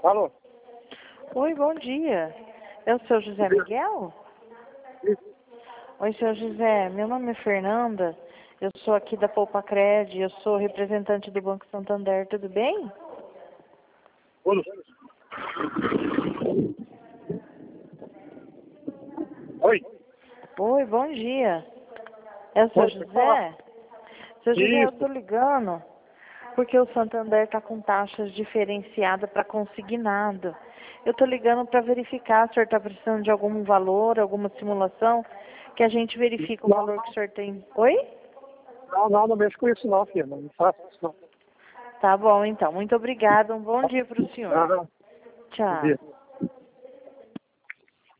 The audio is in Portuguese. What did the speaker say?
Alô? Oi, bom dia. É o seu José Miguel? Oi, seu José. Meu nome é Fernanda. Eu sou aqui da Poupacred. Eu sou representante do Banco Santander. Tudo bem? Alô? Oi? Oi, bom dia. É o seu Pode falar. José? Seu José, eu Isso. estou ligando porque o Santander está com taxas diferenciadas para consignado. Eu estou ligando para verificar se o senhor está precisando de algum valor, alguma simulação, que a gente verifica o Não, valor que o senhor tem. Oi? não mexo com isso não, filha. Não faço isso não. Tá bom, então. Muito obrigada. Um bom dia para o senhor. Aham. Bom Tchau. dia.